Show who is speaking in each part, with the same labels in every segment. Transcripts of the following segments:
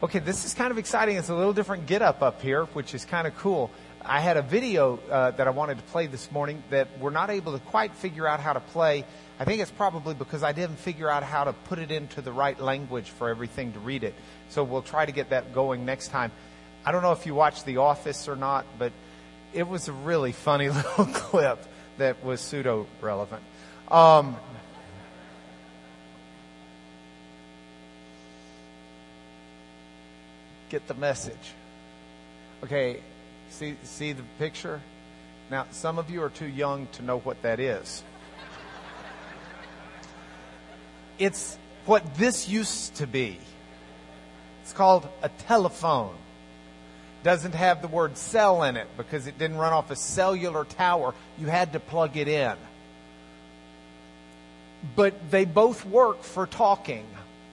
Speaker 1: Okay, this is kind of exciting. It's a little different get up here, which is kind of cool. I had a video that I wanted to play this morning that we're not able to quite figure out how to play. I think it's probably because I didn't figure out how to put it into the right language for everything to read it. So we'll try to get that going next time. I don't know if you watched The Office or not, but it was a really funny little clip that was pseudo-relevant. Get the message. Okay, see the picture? Now, some of you are too young to know what that is. It's what this used to be. It's called a telephone. Doesn't have the word cell in it because it didn't run off a cellular tower. You had to plug it in. But they both work for talking.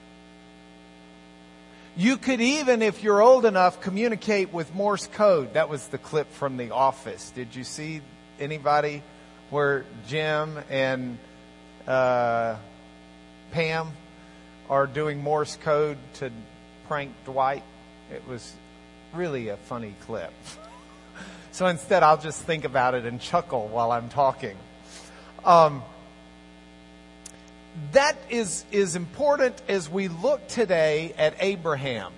Speaker 1: You could even, if you're old enough, communicate with Morse code. That was the clip from The Office. Did you see anybody where Jim and Pam are doing Morse code to prank Dwight? It was really a funny clip. So instead, I'll just think about it and chuckle while I'm talking. That is important as we look today at Abraham.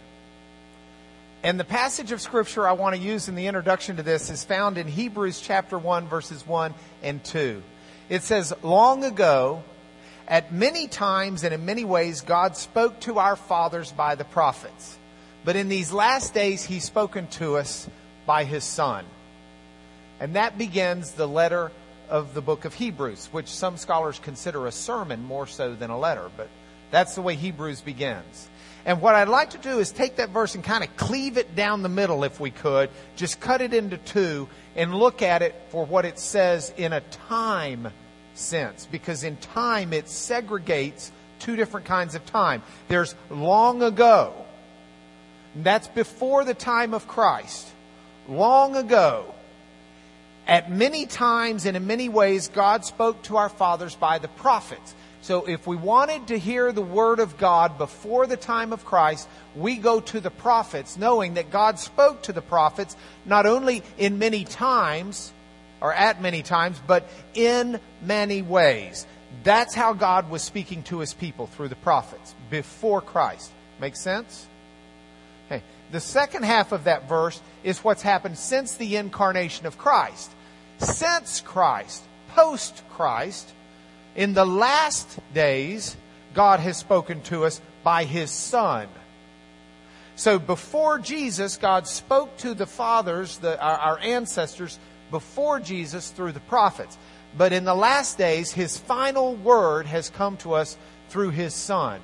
Speaker 1: And the passage of Scripture I want to use in the introduction to this is found in Hebrews chapter 1, verses 1 and 2. It says, "Long ago, at many times and in many ways, God spoke to our fathers by the prophets. But in these last days, He's spoken to us by His Son." And that begins the letter of the book of Hebrews, which some scholars consider a sermon more so than a letter. But that's the way Hebrews begins. And what I'd like to do is take that verse and kind of cleave it down the middle, if we could. Just cut it into two and look at it for what it says in a time sense. Because in time, it segregates two different kinds of time. There's long ago. And that's before the time of Christ. Long ago. At many times and in many ways, God spoke to our fathers by the prophets. So if we wanted to hear the word of God before the time of Christ, we go to the prophets, knowing that God spoke to the prophets not only in many times, or at many times, but in many ways. That's how God was speaking to His people, through the prophets, before Christ. Make sense? Okay. The second half of that verse is what's happened since the incarnation of Christ. Since Christ, post-Christ, in the last days, God has spoken to us by His Son. So before Jesus, God spoke to the fathers, our ancestors, before Jesus through the prophets. But in the last days, His final word has come to us through His Son.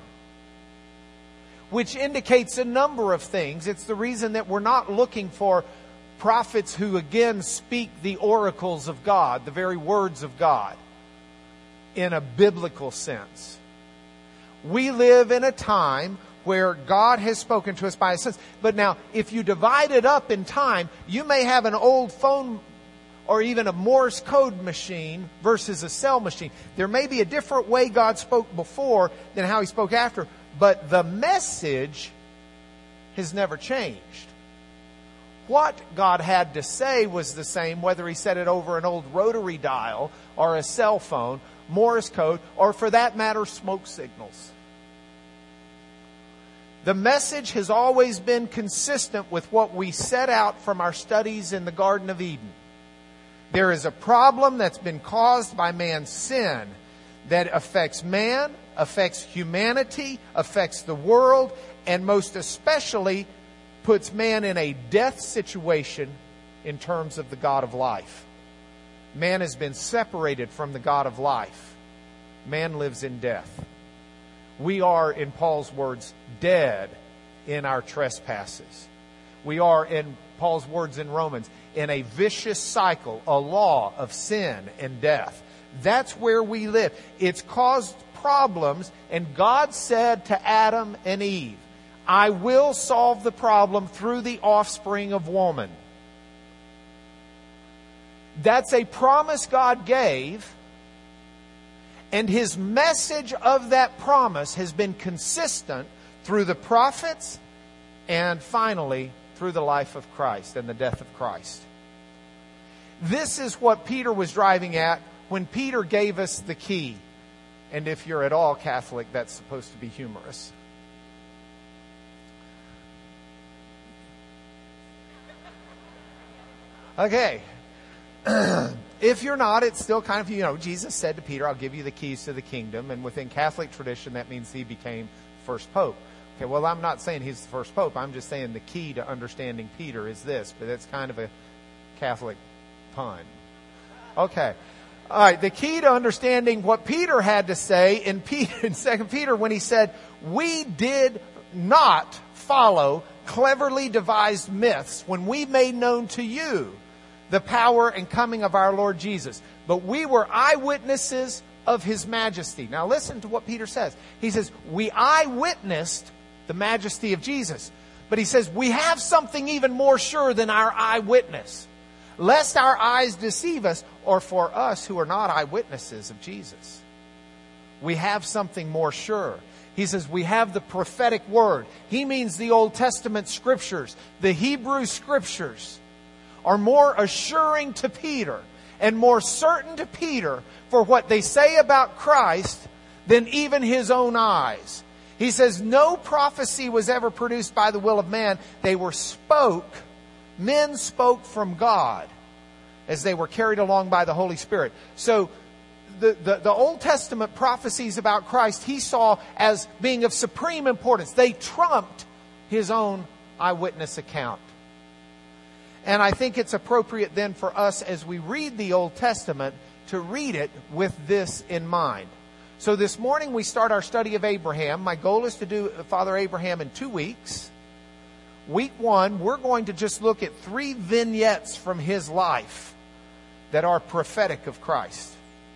Speaker 1: Which indicates a number of things. It's the reason that we're not looking for prophets who again speak the oracles of God, the very words of God, in a biblical sense. We live in a time where God has spoken to us by His Son. But now, if you divide it up in time, you may have an old phone or even a Morse code machine versus a cell machine. There may be a different way God spoke before than how He spoke after, but the message has never changed. What God had to say was the same, whether He said it over an old rotary dial or a cell phone, Morse code, or for that matter, smoke signals. The message has always been consistent with what we set out from our studies in the Garden of Eden. There is a problem that's been caused by man's sin that affects man, affects humanity, affects the world, and most especially puts man in a death situation in terms of the God of life. Man has been separated from the God of life. Man lives in death. We are, in Paul's words, dead in our trespasses. We are, in Paul's words in Romans, in a vicious cycle, a law of sin and death. That's where we live. It's caused problems, and God said to Adam and Eve, "I will solve the problem through the offspring of woman." That's a promise God gave, and His message of that promise has been consistent through the prophets and finally, through the life of Christ and the death of Christ. This is what Peter was driving at when Peter gave us the key. And if you're at all Catholic, that's supposed to be humorous. Okay. If you're not, it's still kind of, Jesus said to Peter, I'll give you the keys to the kingdom. And within Catholic tradition, that means he became first pope. Okay, well, I'm not saying he's the first pope. I'm just saying the key to understanding Peter is this. But that's kind of a Catholic pun. Okay. All right. The key to understanding what Peter had to say in 2 Peter when he said, we did not follow cleverly devised myths when we made known to you the power and coming of our Lord Jesus. But we were eyewitnesses of His majesty. Now listen to what Peter says. He says, we eyewitnessed the majesty of Jesus. But he says, we have something even more sure than our eyewitness, lest our eyes deceive us, or for us who are not eyewitnesses of Jesus. We have something more sure. He says, we have the prophetic word. He means the Old Testament scriptures. The Hebrew scriptures are more assuring to Peter and more certain to Peter for what they say about Christ than even his own eyes. He says, no prophecy was ever produced by the will of man. Men spoke from God as they were carried along by the Holy Spirit. So the Old Testament prophecies about Christ he saw as being of supreme importance. They trumped his own eyewitness account. And I think it's appropriate then for us as we read the Old Testament to read it with this in mind. So this morning we start our study of Abraham. My goal is to do Father Abraham in 2 weeks. Week 1, we're going to just look at 3 vignettes from his life that are prophetic of Christ.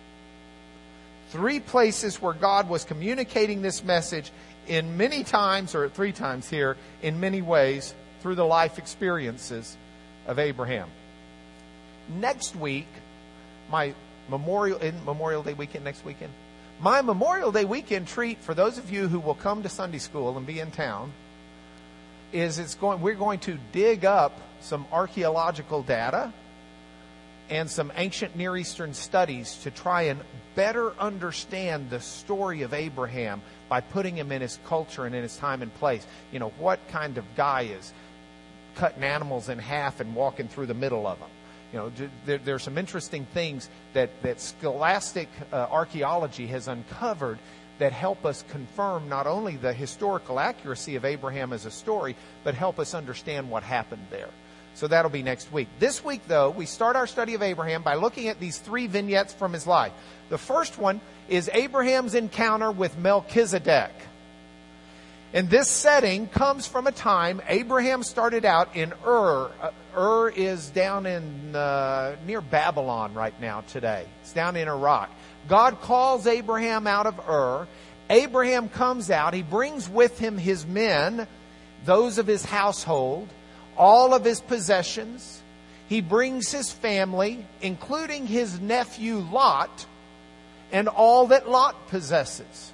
Speaker 1: 3 places where God was communicating this message in many times, or 3 times here, in many ways, through the life experiences of Abraham. Next week, my Memorial Day weekend next weekend? My Memorial Day weekend treat for those of you who will come to Sunday school and be in town is we're going to dig up some archaeological data and some ancient Near Eastern studies to try and better understand the story of Abraham by putting him in his culture and in his time and place. What kind of guy is cutting animals in half and walking through the middle of them? There's some interesting things that scholastic archaeology has uncovered that help us confirm not only the historical accuracy of Abraham as a story, but help us understand what happened there. So that'll be next week. This week, though, we start our study of Abraham by looking at these 3 vignettes from his life. The first one is Abraham's encounter with Melchizedek. And this setting comes from a time Abraham started out in Ur. Ur is down in near Babylon right now today. It's down in Iraq. God calls Abraham out of Ur. Abraham comes out. He brings with him his men, those of his household, all of his possessions. He brings his family, including his nephew Lot, and all that Lot possesses.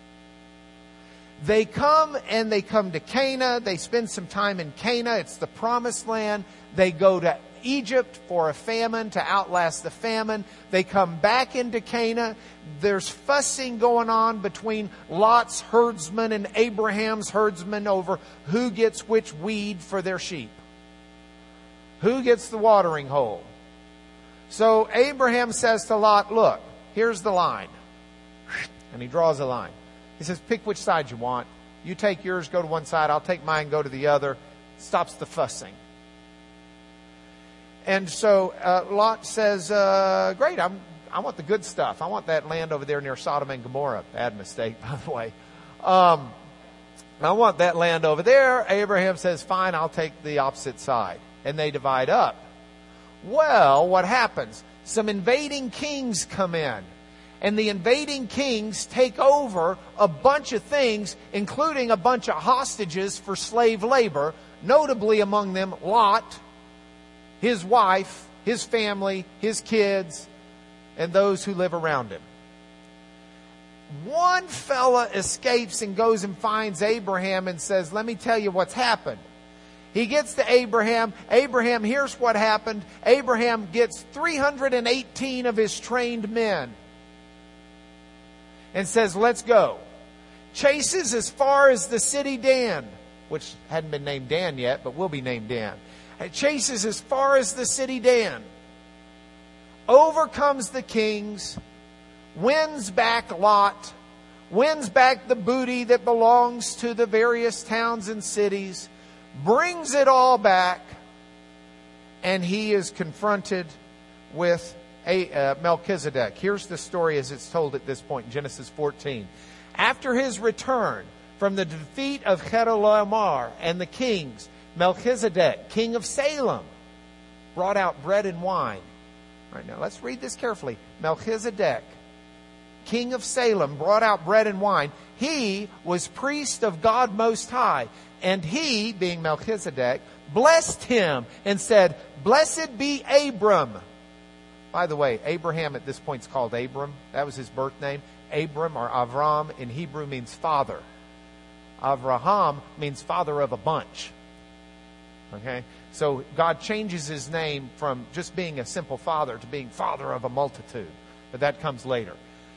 Speaker 1: They come to Cana. They spend some time in Cana. It's the promised land. They go to Egypt for a famine to outlast the famine. They come back into Cana. There's fussing going on between Lot's herdsmen and Abraham's herdsmen over who gets which weed for their sheep. Who gets the watering hole? So Abraham says to Lot, look, here's the line. And he draws a line. He says, pick which side you want. You take yours, go to one side. I'll take mine, go to the other. Stops the fussing. And so Lot says, great, I want the good stuff. I want that land over there near Sodom and Gomorrah. Bad mistake, by the way. I want that land over there. Abraham says, fine, I'll take the opposite side. And they divide up. Well, what happens? Some invading kings come in. And the invading kings take over a bunch of things, including a bunch of hostages for slave labor, notably among them Lot, his wife, his family, his kids, and those who live around him. One fella escapes and goes and finds Abraham and says, let me tell you what's happened. He gets to Abraham. Abraham, here's what happened. Abraham gets 318 of his trained men and says, let's go. Chases as far as the city Dan, which hadn't been named Dan yet, but will be named Dan. Chases as far as the city Dan. Overcomes the kings. Wins back Lot. Wins back the booty that belongs to the various towns and cities. Brings it all back. And he is confronted with Melchizedek. Here's the story as it's told at this point in Genesis 14. After his return from the defeat of Chedorlaomer and the kings, Melchizedek, king of Salem, brought out bread and wine. All right, now let's read this carefully. Melchizedek, king of Salem, brought out bread and wine. He was priest of God Most High. And he, being Melchizedek, blessed him and said, Blessed be Abram. By the way, Abraham at this point is called Abram. That was his birth name. Abram or Avram in Hebrew means father. Avraham means father of a bunch. Okay? So God changes his name from just being a simple father to being father of a multitude. But that comes later.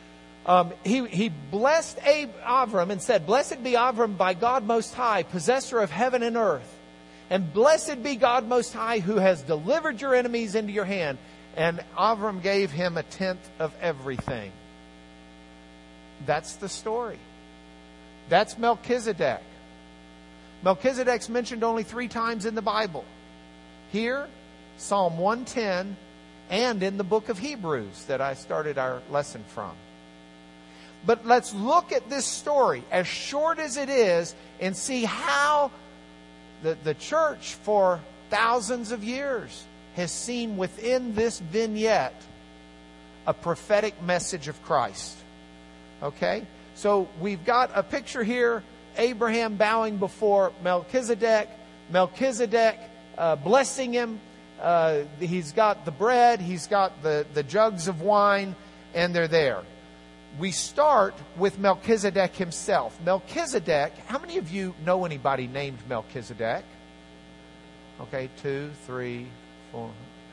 Speaker 1: He blessed Avram and said, Blessed be Avram by God Most High, possessor of heaven and earth. And blessed be God Most High, who has delivered your enemies into your hand. And Avram gave him 1/10 of everything. That's the story. That's Melchizedek. Melchizedek's mentioned only 3 times in the Bible. Here, Psalm 110, and in the book of Hebrews that I started our lesson from. But let's look at this story, as short as it is, and see how the church for thousands of years has seen within this vignette a prophetic message of Christ. Okay? So we've got a picture here, Abraham bowing before Melchizedek, Melchizedek blessing him. He's got the bread, he's got the jugs of wine, and they're there. We start with Melchizedek himself. Melchizedek, how many of you know anybody named Melchizedek? Okay, 2, 3, 4.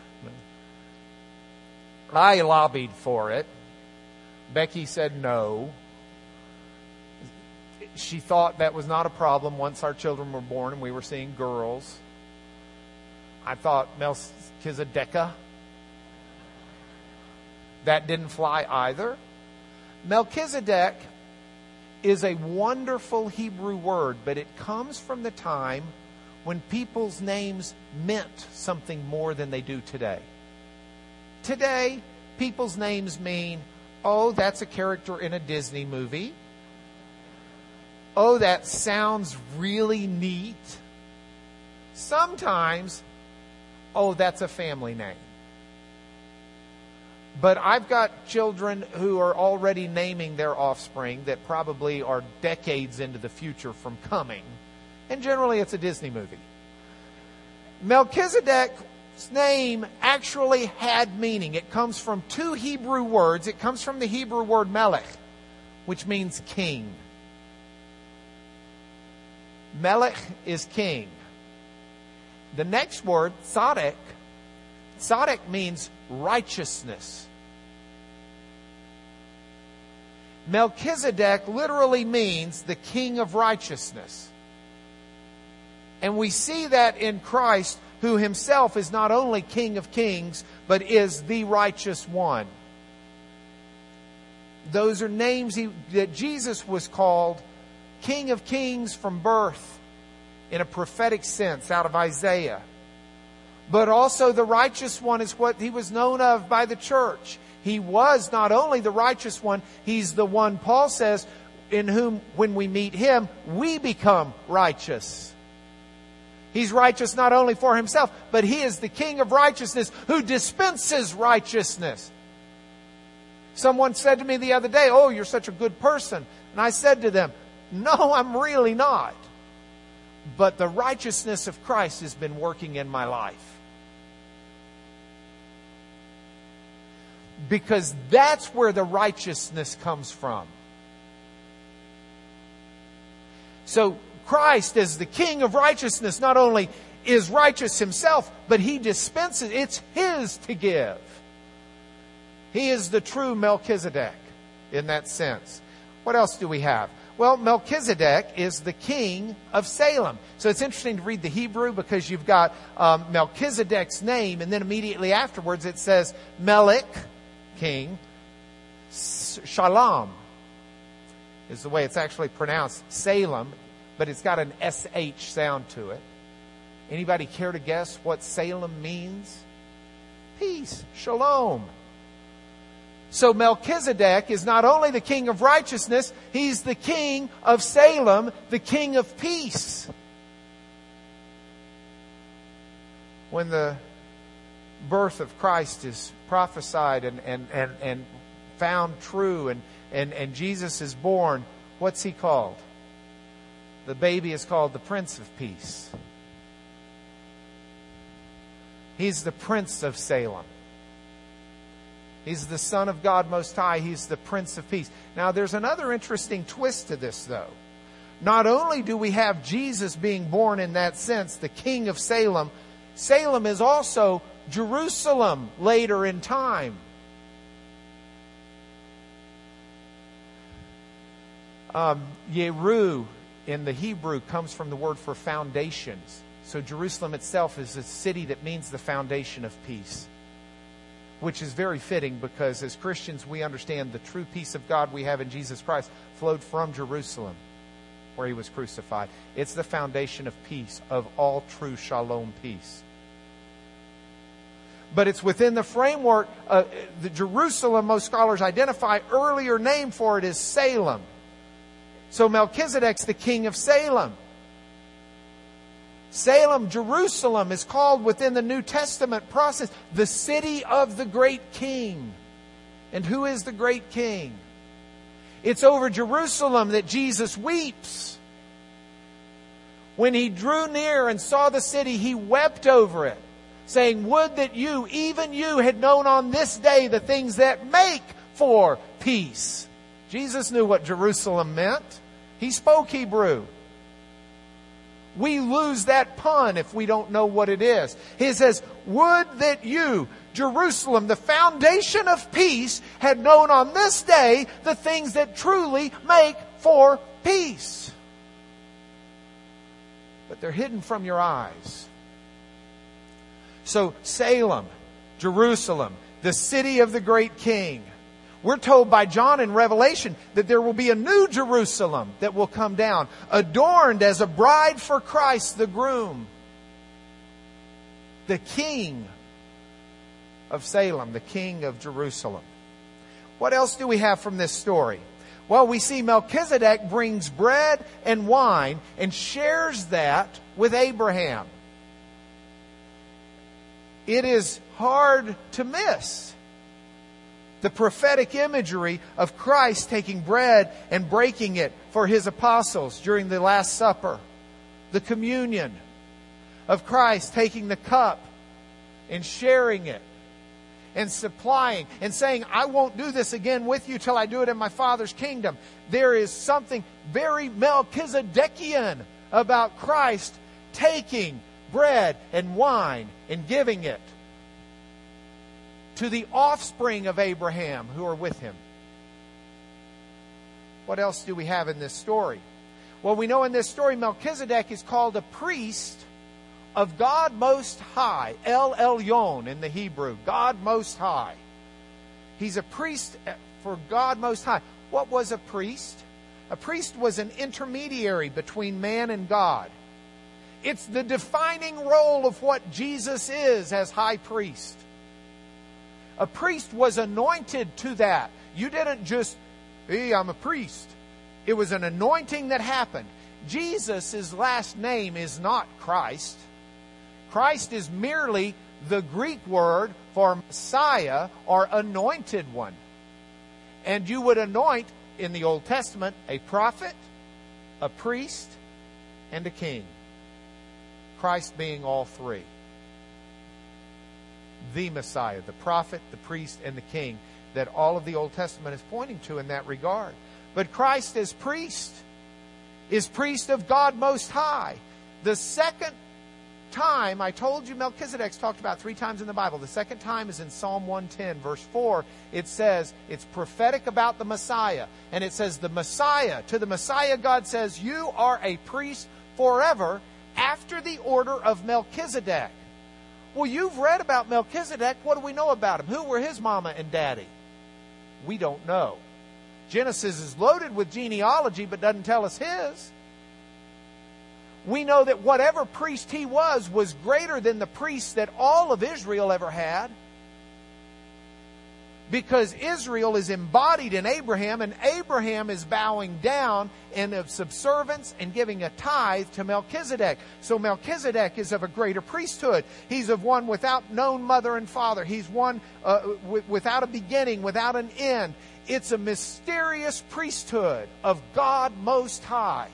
Speaker 1: I lobbied for it. Becky said no. She thought that was not a problem once our children were born and we were seeing girls. I thought Melchizedekah. That didn't fly either. Melchizedek is a wonderful Hebrew word, but it comes from the time when people's names meant something more than they do today. Today, people's names mean, oh, that's a character in a Disney movie. Oh, that sounds really neat. Sometimes, oh, that's a family name. But I've got children who are already naming their offspring that probably are decades into the future from coming. And generally it's a Disney movie. Melchizedek's name actually had meaning. It comes from 2 Hebrew words. It comes from the Hebrew word melech, which means king. Melech is king. The next word, tzaddik, tzaddik means righteousness. Melchizedek literally means the king of righteousness. And we see that in Christ, who himself is not only King of Kings, but is the righteous one. Those are names that Jesus was called King of Kings from birth in a prophetic sense out of Isaiah. But also the righteous one is what he was known of by the church. He was not only the righteous one, he's the one, Paul says, in whom when we meet him, we become righteous. He's righteous not only for himself, but he is the King of righteousness who dispenses righteousness. Someone said to me the other day, oh, you're such a good person. And I said to them, no, I'm really not. But the righteousness of Christ has been working in my life. Because that's where the righteousness comes from. So Christ as the King of righteousness not only is righteous himself, but he dispenses. It's his to give. He is the true Melchizedek in that sense. What else do we have? Well, Melchizedek is the king of Salem. So it's interesting to read the Hebrew because you've got Melchizedek's name, and then immediately afterwards it says Melech, king. Shalom is the way it's actually pronounced. Salem, but it's got an SH sound to it. Anybody care to guess what Salem means? Peace. Shalom. So Melchizedek is not only the king of righteousness, he's the king of Salem, the king of peace. When the birth of Christ is prophesied and found true and Jesus is born, what's he called? The baby is called the Prince of Peace. He's the Prince of Salem. He's the Son of God Most High. He's the Prince of Peace. Now, there's another interesting twist to this, though. Not only do we have Jesus being born in that sense, the King of Salem, Salem is also Jerusalem later in time. Yeru in the Hebrew comes from the word for foundations. So Jerusalem itself is a city that means the foundation of peace, which is very fitting because as Christians we understand the true peace of God we have in Jesus Christ flowed from Jerusalem where he was crucified. It's the foundation of peace, of all true shalom peace. But it's within the framework of the Jerusalem, most scholars identify, earlier name for it is Salem. So Melchizedek's the king of Salem. Salem, Jerusalem, is called within the New Testament process the city of the great king. And who is the great king? It's over Jerusalem that Jesus weeps. When he drew near and saw the city, he wept over it, saying, "Would that you, even you, had known on this day the things that make for peace." Jesus knew what Jerusalem meant. He spoke Hebrew. We lose that pun if we don't know what it is. He says, "Would that you, Jerusalem, the foundation of peace, had known on this day the things that truly make for peace." But they're hidden from your eyes. So Salem, Jerusalem, the city of the great king. We're told by John in Revelation that there will be a new Jerusalem that will come down, adorned as a bride for Christ, the groom. The king of Salem, the king of Jerusalem. What else do we have from this story? Well, we see Melchizedek brings bread and wine and shares that with Abraham. It is hard to miss the prophetic imagery of Christ taking bread and breaking it for his apostles during the Last Supper. The communion of Christ taking the cup and sharing it and supplying and saying, "I won't do this again with you till I do it in my Father's kingdom." There is something very Melchizedekian about Christ taking bread and wine and giving it to the offspring of Abraham who are with him. What else do we have in this story? Well, we know in this story Melchizedek is called a priest of God Most High. El Elyon in the Hebrew. God Most High. He's a priest for God Most High. What was a priest? A priest was an intermediary between man and God. It's the defining role of what Jesus is as high priest. A priest was anointed to that. You didn't just, "Hey, I'm a priest." It was an anointing that happened. Jesus' last name is not Christ. Christ is merely the Greek word for Messiah or anointed one. And you would anoint, in the Old Testament, a prophet, a priest, and a king. Christ being all three. The Messiah, the prophet, the priest, and the king that all of the Old Testament is pointing to in that regard. But Christ as priest, is priest of God Most High. The second time, I told you Melchizedek's talked about 3 times in the Bible. The second time is in Psalm 110, verse 4. It says, it's prophetic about the Messiah. And it says, the Messiah, to the Messiah God says, you are a priest forever after the order of Melchizedek. Well, you've read about Melchizedek. What do we know about him? Who were his mama and daddy? We don't know. Genesis is loaded with genealogy, but doesn't tell us his. We know that whatever priest he was greater than the priest that all of Israel ever had. Because Israel is embodied in Abraham, and Abraham is bowing down in subservience and giving a tithe to Melchizedek. So Melchizedek is of a greater priesthood. He's of one without known mother and father. He's one without a beginning, without an end. It's a mysterious priesthood of God Most High.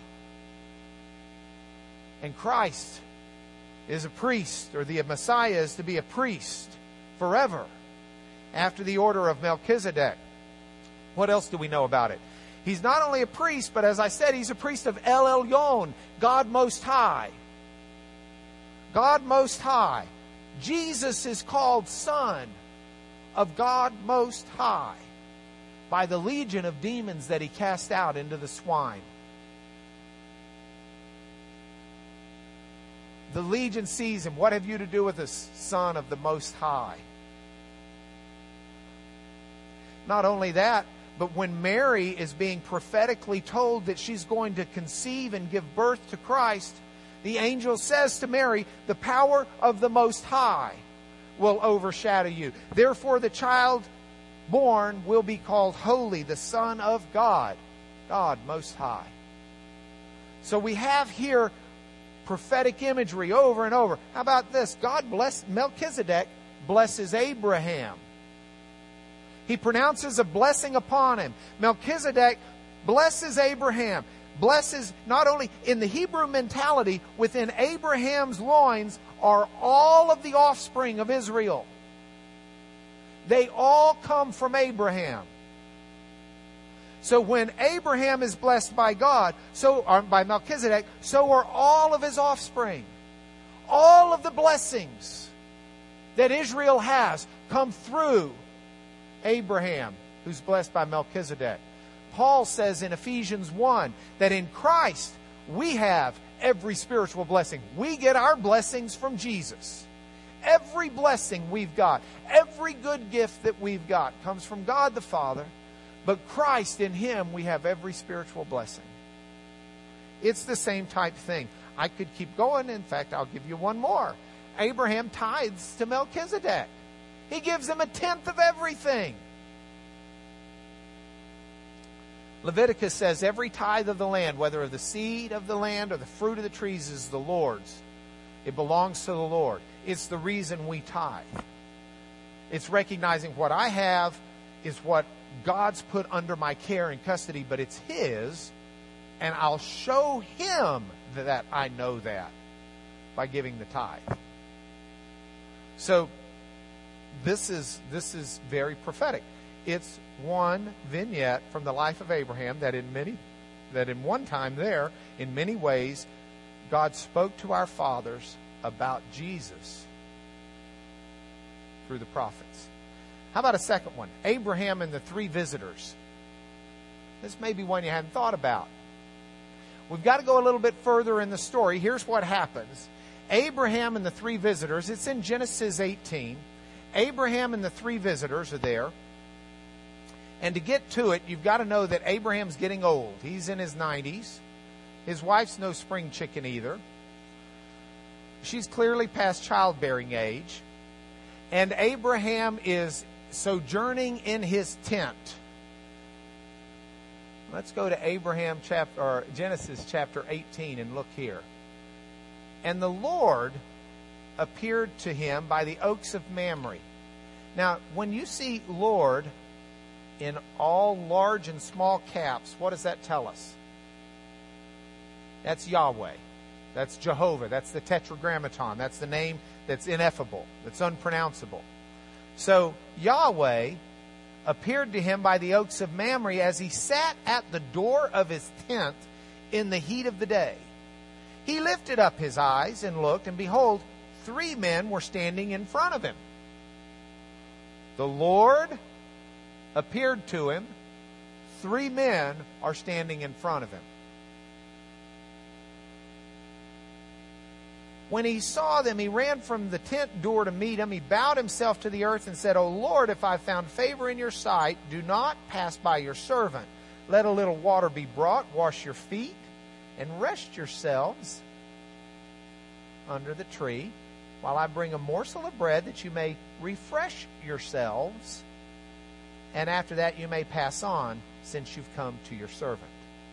Speaker 1: And Christ is a priest, or the Messiah is to be a priest forever after the order of Melchizedek. What else do we know about it? He's not only a priest, but as I said, he's a priest of El Elyon, God Most High. God Most High. Jesus is called Son of God Most High by the legion of demons that he cast out into the swine. The legion sees him. What have you to do with us, Son of the Most High? Not only that, but when Mary is being prophetically told that she's going to conceive and give birth to Christ, the angel says to Mary, the power of the Most High will overshadow you. Therefore, the child born will be called Holy, the Son of God, God Most High. So we have here prophetic imagery over and over. How about this? God bless Melchizedek, blesses Abraham. He pronounces a blessing upon him. Melchizedek blesses Abraham. Blesses not only in the Hebrew mentality, within Abraham's loins are all of the offspring of Israel. They all come from Abraham. So when Abraham is blessed by God, by Melchizedek, so are all of his offspring. All of the blessings that Israel has come through Abraham, who's blessed by Melchizedek. Paul says in Ephesians 1 that in Christ we have every spiritual blessing. We get our blessings from Jesus. Every blessing we've got, every good gift that we've got comes from God the Father. But Christ, in Him, we have every spiritual blessing. It's the same type thing. I could keep going. In fact, I'll give you one more. Abraham tithes to Melchizedek. He gives him 1/10 of everything. Leviticus says every tithe of the land, whether of the seed of the land or the fruit of the trees, is the Lord's. It belongs to the Lord. It's the reason we tithe. It's recognizing what I have is what God's put under my care and custody, but it's His, and I'll show Him that I know that by giving the tithe. So this is very prophetic. It's one vignette from the life of Abraham that in one time there, in many ways, God spoke to our fathers about Jesus through the prophets. How about a second one? Abraham and the 3 visitors. This may be one you hadn't thought about. We've got to go a little bit further in the story. Here's what happens. Abraham and the 3 visitors, it's in Genesis 18. Abraham and the 3 visitors are there. And to get to it, you've got to know that Abraham's getting old. He's in his 90s. His wife's no spring chicken either. She's clearly past childbearing age. And Abraham is sojourning in his tent. Let's go to Genesis chapter 18 and look here. And the Lord appeared to him by the oaks of Mamre. Now, when you see Lord in all large and small caps, what does that tell us? That's Yahweh. That's Jehovah. That's the Tetragrammaton. That's the name that's ineffable, that's unpronounceable. So Yahweh appeared to him by the oaks of Mamre as he sat at the door of his tent in the heat of the day. He lifted up his eyes and looked, and behold, 3 men were standing in front of him. The Lord appeared to him. 3 men are standing in front of him. When he saw them, he ran from the tent door to meet them. He bowed himself to the earth and said, O Lord, if I found favor in your sight, do not pass by your servant. Let a little water be brought, wash your feet, and rest yourselves under the tree, while I bring a morsel of bread that you may refresh yourselves, and after that you may pass on, since you've come to your servant.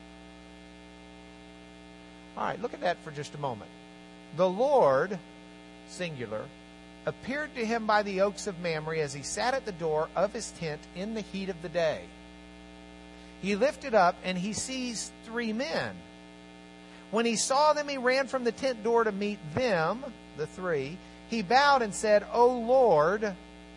Speaker 1: All right, look at that for just a moment. The Lord, singular, appeared to him by the oaks of Mamre as he sat at the door of his tent in the heat of the day. He lifted up, and he sees 3 men. When he saw them, he ran from the tent door to meet them, the 3. He bowed and said, O Lord,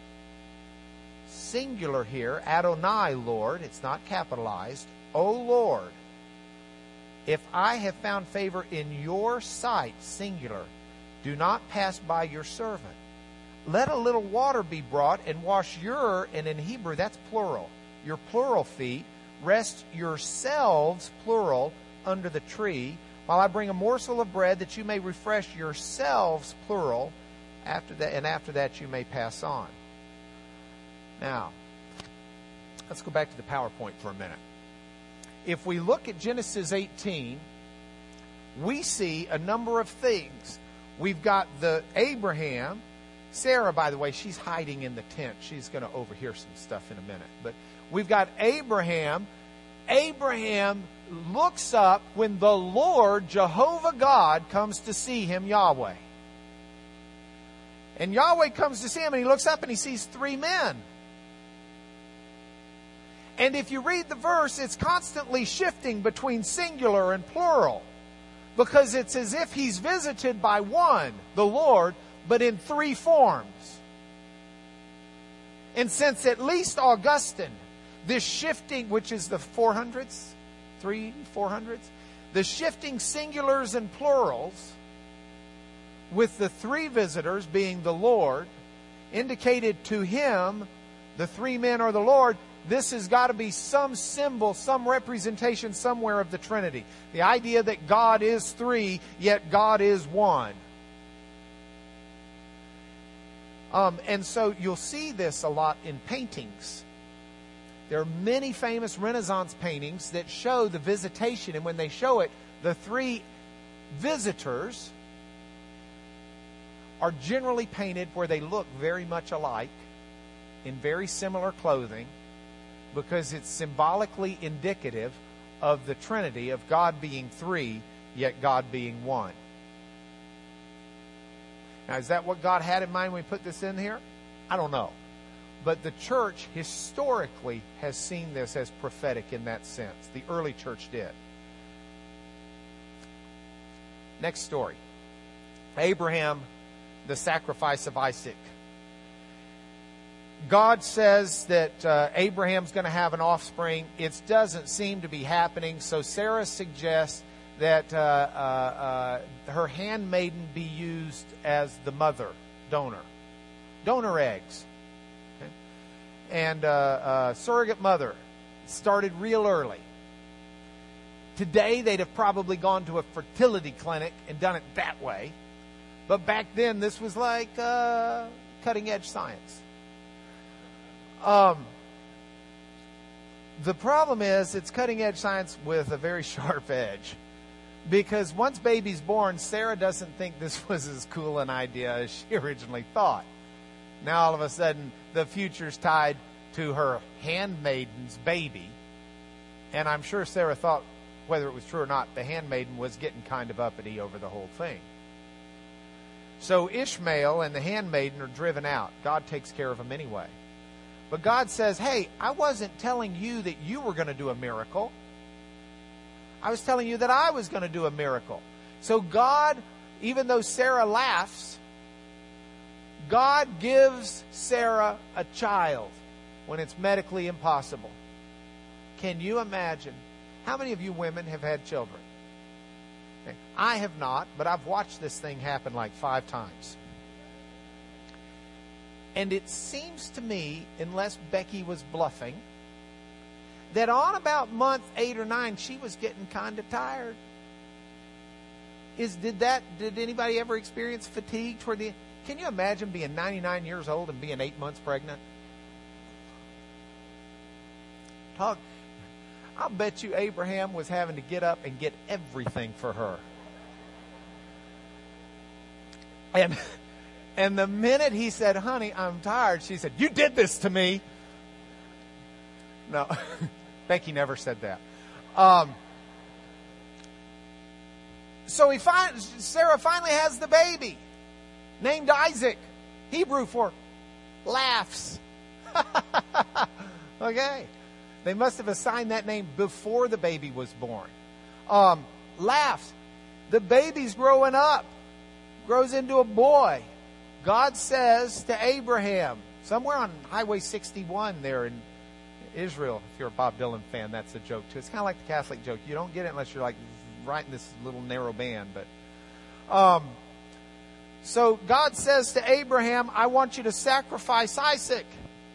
Speaker 1: singular here, Adonai, Lord, it's not capitalized, O Lord, if I have found favor in your sight, singular, do not pass by your servant. Let a little water be brought and wash your, and in Hebrew that's plural, your plural feet, rest yourselves, plural, under the tree, while I bring a morsel of bread that you may refresh yourselves, plural, after that you may pass on. Now, let's go back to the PowerPoint for a minute. If we look at Genesis 18, we see a number of things. We've got the Abraham. Sarah, by the way, she's hiding in the tent. She's going to overhear some stuff in a minute. But we've got Abraham. Abraham looks up when the Lord, Jehovah God, comes to see him, Yahweh. And Yahweh comes to see him, and he looks up and he sees 3 men. And if you read the verse, it's constantly shifting between singular and plural, because it's as if he's visited by one, the Lord, but in 3 forms. And since at least Augustine, this shifting, which is the 400s, 400s, the shifting singulars and plurals, with the 3 visitors being the Lord, indicated to him, the 3 men are the Lord. This has got to be some symbol, some representation somewhere of the Trinity. The idea that God is 3, yet God is 1. And so you'll see this a lot in paintings. There are many famous Renaissance paintings that show the visitation, and when they show it, the 3 visitors are generally painted where they look very much alike, in very similar clothing, because it's symbolically indicative of the Trinity, of God being 3, yet God being 1. Now, is that what God had in mind when we put this in here? I don't know. But the church historically has seen this as prophetic in that sense. The early church did. Next story. Abraham, the sacrifice of Isaac. God says that Abraham's going to have an offspring. It doesn't seem to be happening, so Sarah suggests that her handmaiden be used as the mother donor. Donor eggs. Okay? And surrogate mother started real early. Today, they'd have probably gone to a fertility clinic and done it that way. But back then, this was like cutting-edge science. The problem is it's cutting-edge science with a very sharp edge. Because once baby's born, Sarah doesn't think this was as cool an idea as she originally thought. Now all of a sudden, the future's tied to her handmaiden's baby. And I'm sure Sarah thought, whether it was true or not, the handmaiden was getting kind of uppity over the whole thing. So Ishmael and the handmaiden are driven out. God takes care of them anyway. But God says, hey, I wasn't telling you that you were going to do a miracle. I was telling you that I was going to do a miracle. So God, even though Sarah laughs, God gives Sarah a child when it's medically impossible. Can you imagine? How many of you women have had children? I have not, but I've watched this thing happen like 5 times. And it seems to me, unless Becky was bluffing, that on about month 8 or 9, she was getting kind of tired. Did anybody ever experience fatigue toward the end? Can you imagine being 99 years old and being 8 months pregnant? I'll bet you Abraham was having to get up and get everything for her. And the minute he said, honey, I'm tired, she said, you did this to me. No, Becky never said that. So Sarah finally has the baby, named Isaac, Hebrew for laughs. Okay. They must have assigned that name before the baby was born. Laughs. The baby's growing up, grows into a boy. God says to Abraham, somewhere on Highway 61 there in Israel, if you're a Bob Dylan fan, that's a joke too. It's kind of like the Catholic joke. You don't get it unless you're like right in this little narrow band. But so God says to Abraham, I want you to sacrifice Isaac.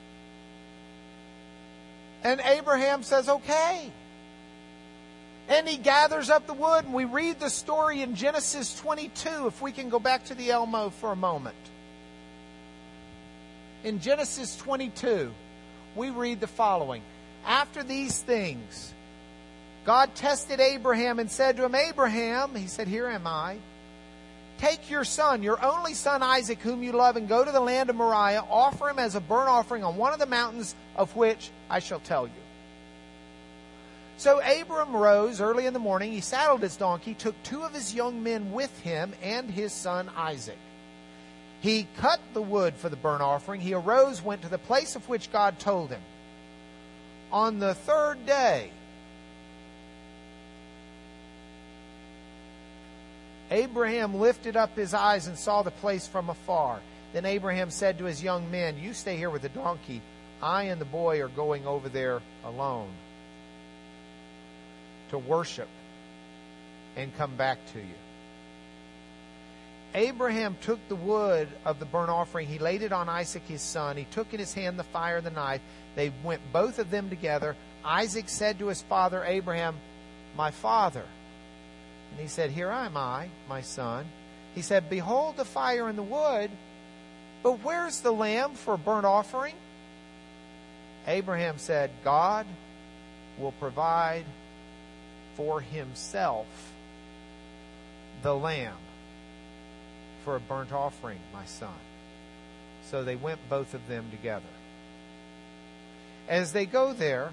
Speaker 1: And Abraham says, okay. And he gathers up the wood, and we read the story in Genesis 22, if we can go back to the Elmo for a moment. In Genesis 22, we read the following. After these things, God tested Abraham and said to him, Abraham, he said, here am I. Take your son, your only son Isaac, whom you love, and go to the land of Moriah. Offer him as a burnt offering on one of the mountains of which I shall tell you. So Abram rose early in the morning. He saddled his donkey, took 2 of his young men with him, and his son Isaac. He cut the wood for the burnt offering. He arose, went to the place of which God told him. On the 3rd day, Abraham lifted up his eyes and saw the place from afar. Then Abraham said to his young men, you stay here with the donkey. I and the boy are going over there alone to worship and come back to you. Abraham took the wood of the burnt offering. He laid it on Isaac his son. He took in his hand the fire and the knife. They went both of them together. Isaac said to his father Abraham, my father. And he said, here am I, my son. He said, behold the fire and the wood, but where's the lamb for a burnt offering? Abraham said, God will provide for himself the lamb for a burnt offering, my son. So they went both of them together. As they go there,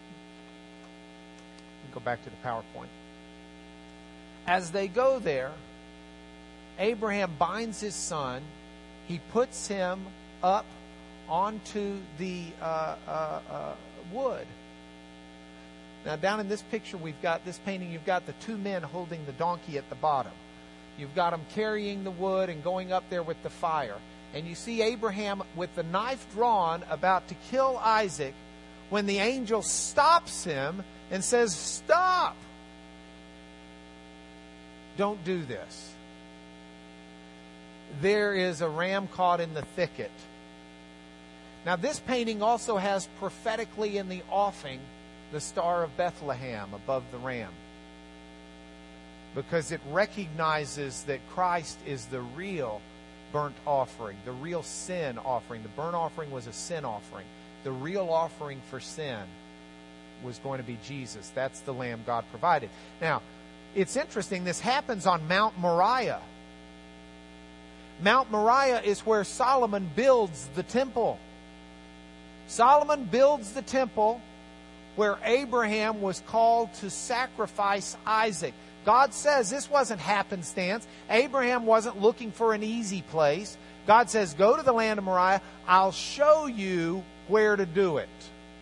Speaker 1: go back to the PowerPoint. As they go there, Abraham binds his son. He puts him up onto the wood. Now, down in this picture, we've got this painting. You've got the 2 men holding the donkey at the bottom. You've got them carrying the wood and going up there with the fire. And you see Abraham with the knife drawn about to kill Isaac when the angel stops him and says, stop! Don't do this. There is a ram caught in the thicket. Now, this painting also has prophetically in the offing the Star of Bethlehem above the ram, because it recognizes that Christ is the real burnt offering, the real sin offering. The burnt offering was a sin offering. The real offering for sin was going to be Jesus. That's the lamb God provided. Now, it's interesting, this happens on Mount Moriah. Mount Moriah is where Solomon builds the temple. Solomon builds the temple where Abraham was called to sacrifice Isaac. God says this wasn't happenstance. Abraham wasn't looking for an easy place. God says, go to the land of Moriah. I'll show you where to do it.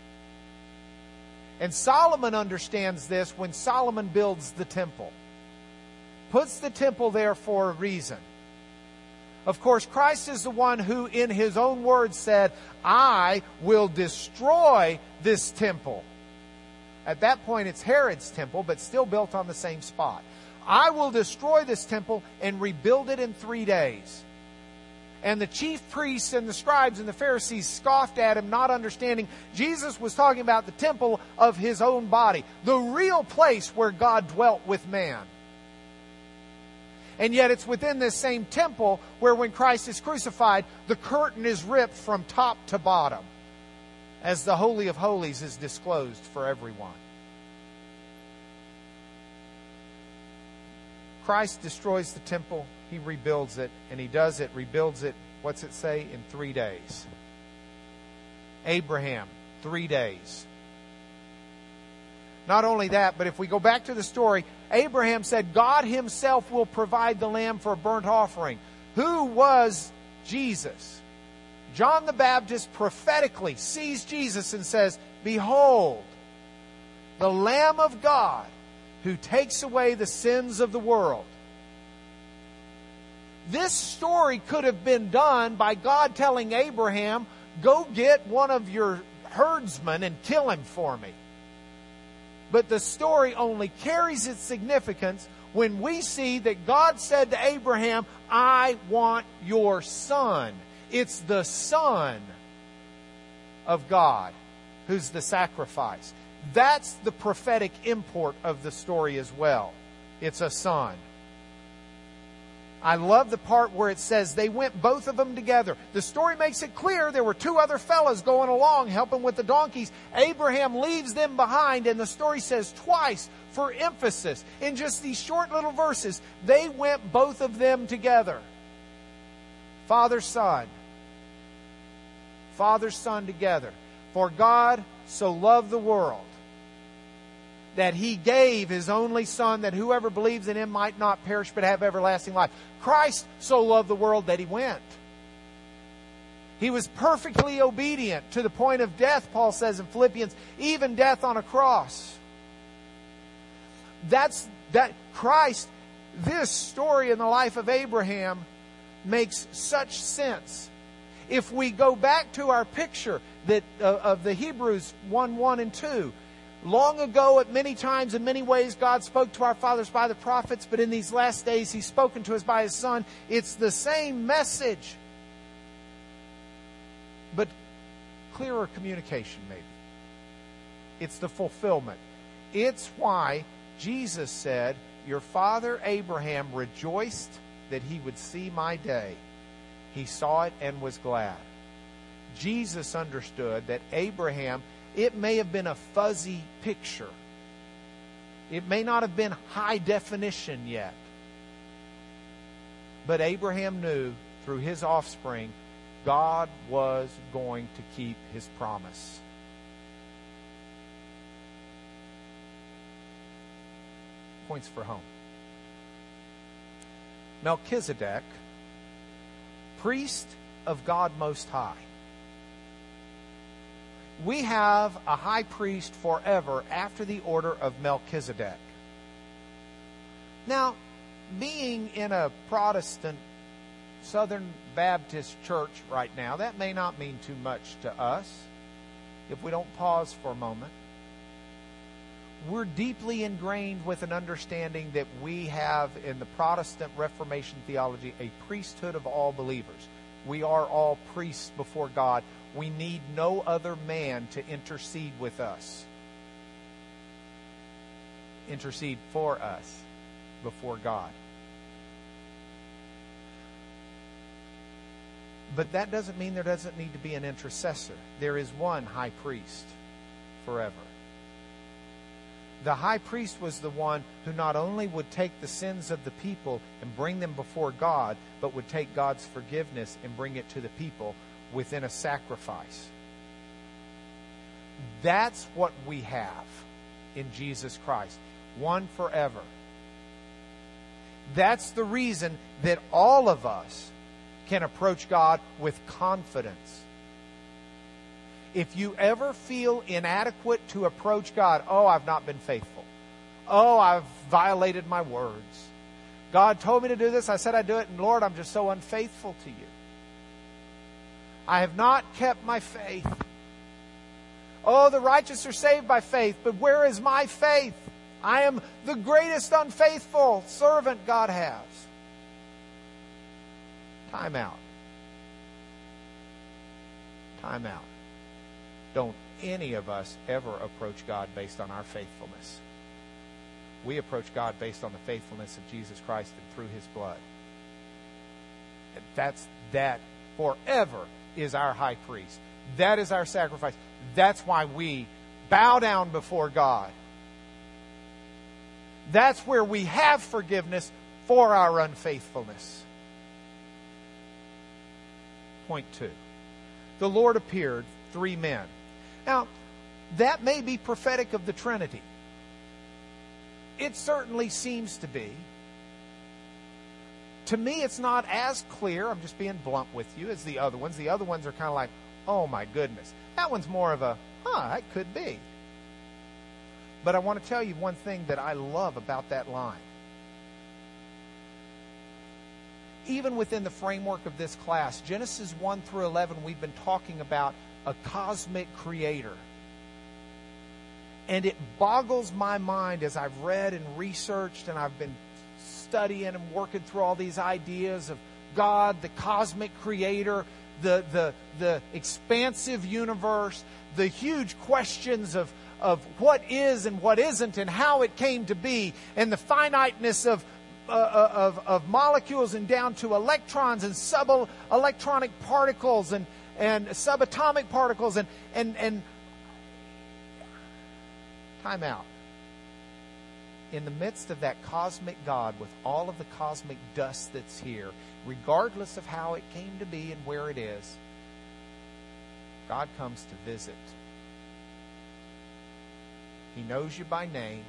Speaker 1: And Solomon understands this when Solomon builds the temple. Puts the temple there for a reason. Of course, Christ is the one who, in His own words, said, I will destroy this temple. At that point, it's Herod's temple, but still built on the same spot. I will destroy this temple and rebuild it in 3 days. And the chief priests and the scribes and the Pharisees scoffed at him, not understanding Jesus was talking about the temple of his own body, the real place where God dwelt with man. And yet it's within this same temple where when Christ is crucified, the curtain is ripped from top to bottom as the Holy of Holies is disclosed for everyone. Christ destroys the temple, He rebuilds it, and He does it, rebuilds it, what's it say? In 3 days. Abraham, 3 days. Not only that, but if we go back to the story, Abraham said, God Himself will provide the lamb for a burnt offering. Who was Jesus? John the Baptist prophetically sees Jesus and says, behold, the Lamb of God who takes away the sins of the world. This story could have been done by God telling Abraham, go get one of your herdsmen and kill him for me. But the story only carries its significance when we see that God said to Abraham, I want your son. It's the Son of God who's the sacrifice. That's the prophetic import of the story as well. It's a son. I love the part where it says they went, both of them together. The story makes it clear there were 2 other fellas going along helping with the donkeys. Abraham leaves them behind, and the story says twice for emphasis. In just these short little verses, they went, both of them together. Father, Son. Father, Son together. For God so loved the world that He gave His only Son, that whoever believes in Him might not perish but have everlasting life. Christ so loved the world that He went. He was perfectly obedient to the point of death, Paul says in Philippians, even death on a cross. That Christ, this story in the life of Abraham makes such sense. If we go back to our picture that of the Hebrews 1:1 and 2, long ago, at many times, in many ways, God spoke to our fathers by the prophets, but in these last days, He's spoken to us by His Son. It's the same message, but clearer communication, maybe. It's the fulfillment. It's why Jesus said, your father Abraham rejoiced that he would see my day. He saw it and was glad. Jesus understood that Abraham, it may have been a fuzzy picture. It may not have been high definition yet. But Abraham knew through his offspring, God was going to keep His promise. Points for home. Melchizedek, priest of God Most High. We have a high priest forever after the order of Melchizedek. Now, being in a Protestant Southern Baptist church right now, that may not mean too much to us if we don't pause for a moment. We're deeply ingrained with an understanding that we have in the Protestant Reformation theology a priesthood of all believers. We are all priests before God. We need no other man to intercede with us. Intercede for us before God. But that doesn't mean there doesn't need to be an intercessor. There is one high priest forever. The high priest was the one who not only would take the sins of the people and bring them before God, but would take God's forgiveness and bring it to the people within a sacrifice. That's what we have in Jesus Christ. One forever. That's the reason that all of us can approach God with confidence. If you ever feel inadequate to approach God, oh, I've not been faithful. Oh, I've violated my words. God told me to do this. I said I'd do it. And Lord, I'm just so unfaithful to you. I have not kept my faith. Oh, the righteous are saved by faith. But where is my faith? I am the greatest unfaithful servant God has. Time out. Time out. Don't any of us ever approach God based on our faithfulness. We approach God based on the faithfulness of Jesus Christ and through His blood. And that forever is our high priest. That is our sacrifice. That's why we bow down before God. That's where we have forgiveness for our unfaithfulness. Point 2. The Lord appeared, 3 men. Now, that may be prophetic of the Trinity. It certainly seems to be. To me, it's not as clear, I'm just being blunt with you, as the other ones. The other ones are kind of like, oh my goodness. That one's more of a, that could be. But I want to tell you one thing that I love about that line. Even within the framework of this class, Genesis 1 through 11, we've been talking about a cosmic creator. And it boggles my mind as I've read and researched and I've been studying and working through all these ideas of God, the cosmic creator, the expansive universe, the huge questions of what is and what isn't and how it came to be, and the finiteness of molecules and down to electrons and subelectronic particles and subatomic particles and time out. In the midst of that cosmic God with all of the cosmic dust that's here, regardless of how it came to be and where it is, God comes to visit. He knows you by name.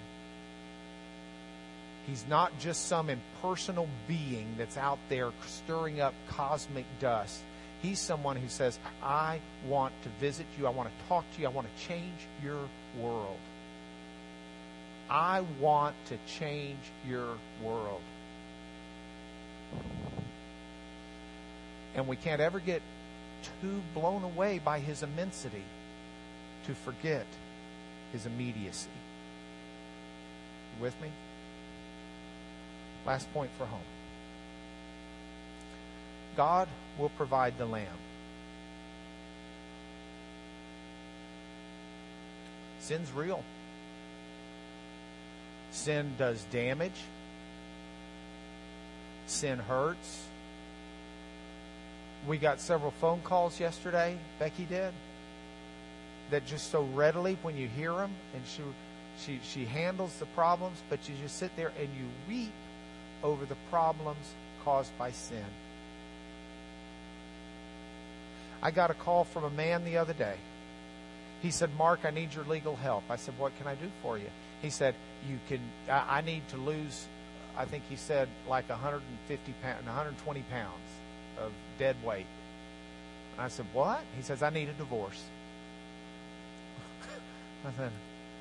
Speaker 1: He's not just some impersonal being that's out there stirring up cosmic dust. He's someone who says, I want to visit you. I want to talk to you. I want to change your world. I want to change your world. And we can't ever get too blown away by His immensity to forget His immediacy. You with me? Last point for home. God will provide the lamb. Sin's real. Sin does damage. Sin hurts. We got several phone calls yesterday, Becky did, that just so readily when you hear them, and she handles the problems, but you just sit there and you weep over the problems caused by sin. I got a call from a man the other day. He said, Mark, I need your legal help. I said, what can I do for you? He said, I need to lose, I think he said, like 120 pounds of dead weight. And I said, what? He says, I need a divorce. I said,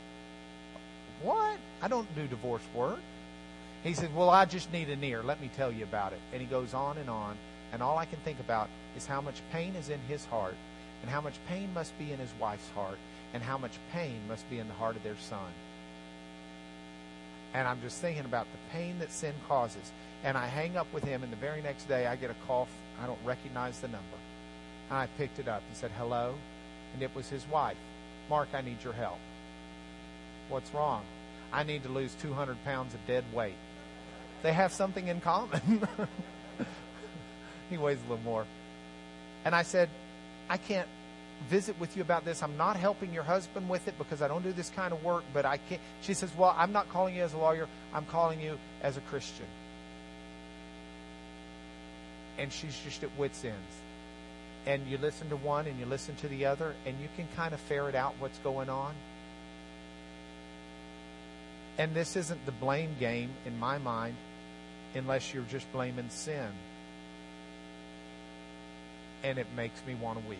Speaker 1: what? I don't do divorce work. He said, well, I just need an ear. Let me tell you about it. And he goes on. And all I can think about is how much pain is in his heart, and how much pain must be in his wife's heart, and how much pain must be in the heart of their son. And I'm just thinking about the pain that sin causes. And I hang up with him, and the very next day I get a call. I don't recognize the number. And I picked it up and said, hello. And it was his wife. Mark, I need your help. What's wrong? I need to lose 200 pounds of dead weight. They have something in common. He weighs a little more. And I said, I can't visit with you about this. I'm not helping your husband with it because I don't do this kind of work, but I can't. She says, well, I'm not calling you as a lawyer. I'm calling you as a Christian. And she's just at wit's ends. And you listen to one and you listen to the other, and you can kind of ferret out what's going on. And this isn't the blame game in my mind unless you're just blaming sin. And it makes me want to weep.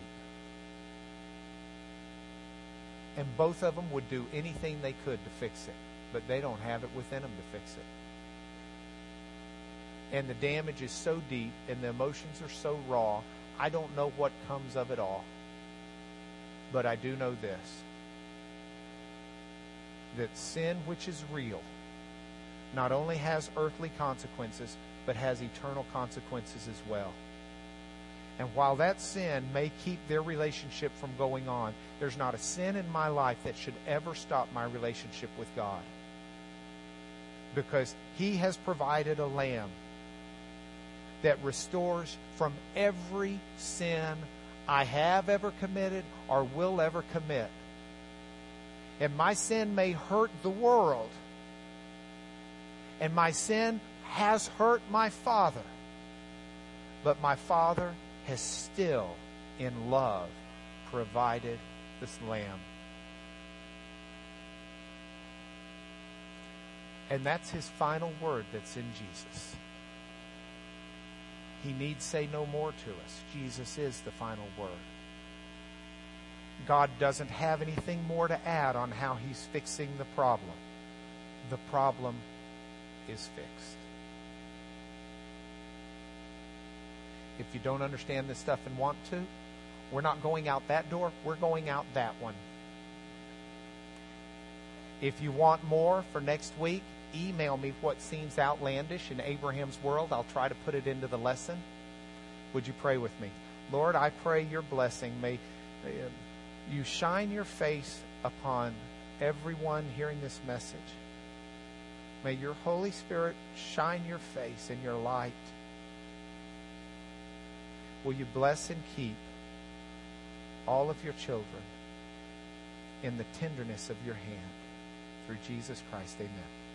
Speaker 1: And both of them would do anything they could to fix it, but they don't have it within them to fix it. And the damage is so deep and the emotions are so raw, I don't know what comes of it all. But I do know this. that sin, which is real, not only has earthly consequences, but has eternal consequences as well. And while that sin may keep their relationship from going on, there's not a sin in my life that should ever stop my relationship with God. Because He has provided a lamb that restores from every sin I have ever committed or will ever commit. And my sin may hurt the world, and my sin has hurt my Father, but my Father has still, in love, provided this lamb. And that's His final word that's in Jesus. He need say no more to us. Jesus is the final word. God doesn't have anything more to add on how He's fixing the problem. The problem is fixed. If you don't understand this stuff and want to, we're not going out that door. We're going out that one. If you want more for next week, email me what seems outlandish in Abraham's world. I'll try to put it into the lesson. Would you pray with me? Lord, I pray your blessing. May you shine your face upon everyone hearing this message. May your Holy Spirit shine your face and your light. Will you bless and keep all of your children in the tenderness of your hand? Through Jesus Christ, amen.